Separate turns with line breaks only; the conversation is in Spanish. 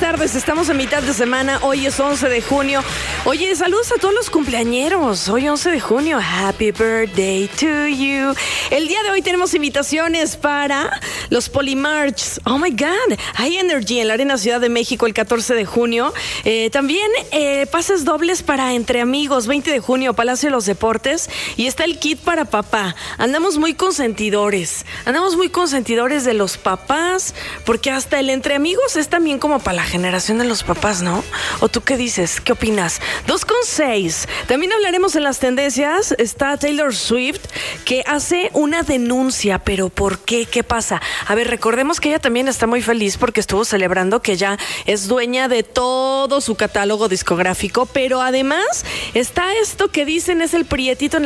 tardes, estamos en mitad de semana, hoy es 11 de junio. Oye, saludos a todos los cumpleañeros, hoy 11 de junio, happy birthday to you. El día de hoy tenemos invitaciones para los Polymarch. Oh my God, hay Energy en la Arena Ciudad de México el 14 de junio. También pases dobles para Entre Amigos, 20 de junio, Palacio de los Deportes. Y está el kit para papá. Andamos muy consentidores de los papás, porque hasta el Entre Amigos es también como para la generación de los papás, ¿no? ¿O tú qué dices? ¿Qué opinas? 2:06. También hablaremos en las tendencias. Está Taylor Swift, que hace una denuncia. ¿Pero por qué? ¿Qué pasa? A ver, recordemos que ella también está muy feliz porque estuvo celebrando que ya es dueña de todo su catálogo discográfico, pero además está esto que dicen es el prietito en